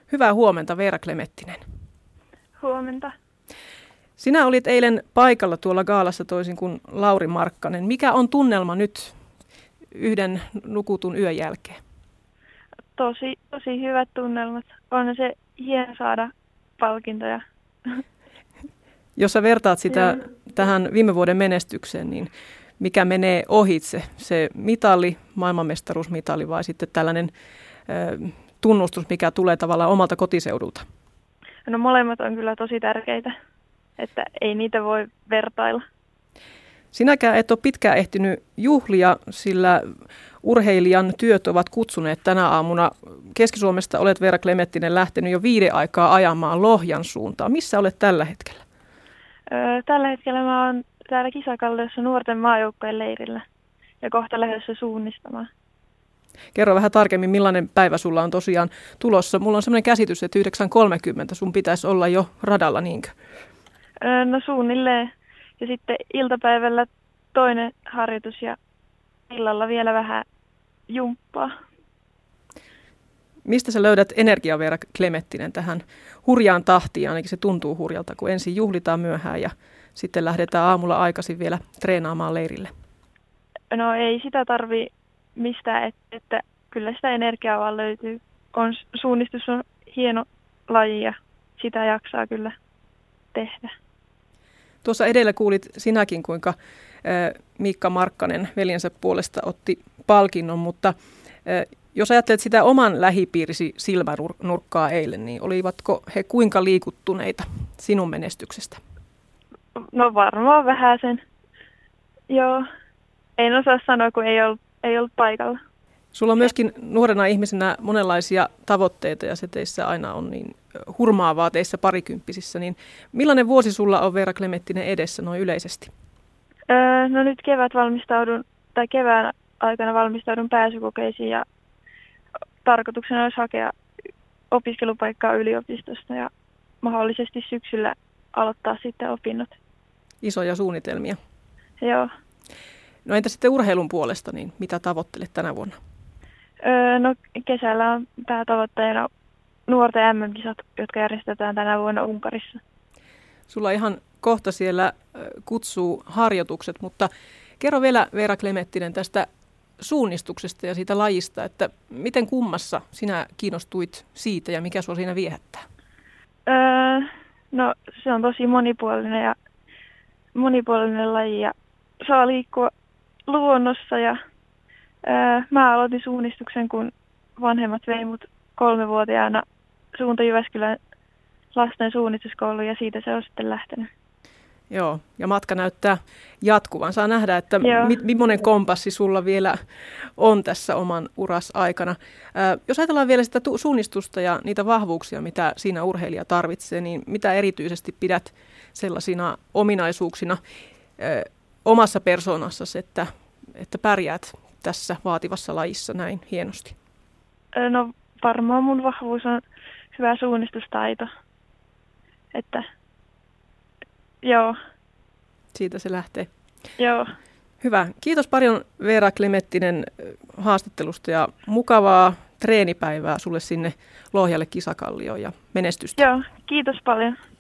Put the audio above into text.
Hyvää huomenta, Veera Klemettinen. Huomenta. Sinä olit eilen paikalla tuolla gaalassa toisin kuin Lauri Markkanen. Mikä on tunnelma nyt yhden nukutun yön jälkeen? Tosi hyvät tunnelmat. On se hieno saada palkintoja. Jos sä vertaat sitä tähän viime vuoden menestykseen, niin mikä menee ohitse? Se mitali, maailmanmestaruusmitali vai sitten tällainen tunnustus, mikä tulee tavallaan omalta kotiseudulta? No molemmat on kyllä tosi tärkeitä, että ei niitä voi vertailla. Sinäkään et ole pitkään ehtinyt juhlia, sillä urheilijan työt ovat kutsuneet tänä aamuna. Keski-Suomesta olet, Veera Klemettinen, lähtenyt jo 5 aikaa ajamaan Lohjan suuntaan. Missä olet tällä hetkellä? Tällä hetkellä mä oon täällä Kisakalliossa nuorten maajoukkojen leirillä ja kohta lähdössä suunnistamaan. Kerro vähän tarkemmin, millainen päivä sulla on tosiaan tulossa. Mulla on sellainen käsitys, että 9.30 sun pitäisi olla jo radalla, niinkö? No suunnilleen. Ja sitten iltapäivällä toinen harjoitus ja illalla vielä vähän jumppaa. Mistä sä löydät energiaa, Veera Klemettinen, tähän hurjaan tahtiin? Ainakin se tuntuu hurjalta, kun ensin juhlitaan myöhään ja sitten lähdetään aamulla aikaisin vielä treenaamaan leirille. No ei sitä tarvi mistään, että kyllä sitä energiaa vaan löytyy. Suunnistus on hieno laji ja sitä jaksaa kyllä tehdä. Tuossa edellä kuulit sinäkin, kuinka Miikka Markkanen veljensä puolesta otti palkinnon, mutta jos ajattelet sitä oman lähipiirisi silmänurkkaa eilen, niin olivatko he kuinka liikuttuneita sinun menestyksestä? No varmaan vähän sen. Joo, en osaa sanoa, kun ei ollut paikalla. Sulla on myöskin nuorena ihmisenä monenlaisia tavoitteita ja se teissä aina on niin hurmaavaa teissä parikymppisissä. Niin millainen vuosi sulla on, Veera Klemettinen, edessä noin yleisesti? No nyt kevään aikana valmistaudun pääsykokeisiin ja tarkoituksena olisi hakea opiskelupaikkaa yliopistosta ja mahdollisesti syksyllä aloittaa sitten opinnot. Isoja suunnitelmia. Joo. No entä sitten urheilun puolesta, niin mitä tavoittelet tänä vuonna? No kesällä on päätavoitteena nuorten MM-kisat, jotka järjestetään tänä vuonna Unkarissa. Sulla ihan kohta siellä kutsuu harjoitukset, mutta kerro vielä, Veera Klemettinen, tästä suunnistuksesta ja siitä lajista, että miten kummassa sinä kiinnostuit siitä ja mikä sinua siinä viehättää? No se on tosi monipuolinen laji ja saa liikkua luonnossa ja mä aloitin suunnistuksen, kun vanhemmat vei mut 3-vuotiaana suunta Jyväskylän lasten suunnistuskouluun ja siitä se on sitten lähtenyt. Joo, ja matka näyttää jatkuvan. Saa nähdä, että millainen kompassi sulla vielä on tässä oman uras aikana. Jos ajatellaan vielä sitä suunnistusta ja niitä vahvuuksia, mitä siinä urheilija tarvitsee, niin mitä erityisesti pidät sellaisina ominaisuuksina omassa persoonassasi, että pärjäät tässä vaativassa lajissa näin hienosti? No varmaan mun vahvuus on hyvä suunnistustaito. Että joo. Siitä se lähtee. Joo. Hyvä. Kiitos paljon, Veera Klemettinen, haastattelusta ja mukavaa treenipäivää sulle sinne Lohjalle Kisakallioon ja menestystä. Joo, kiitos paljon.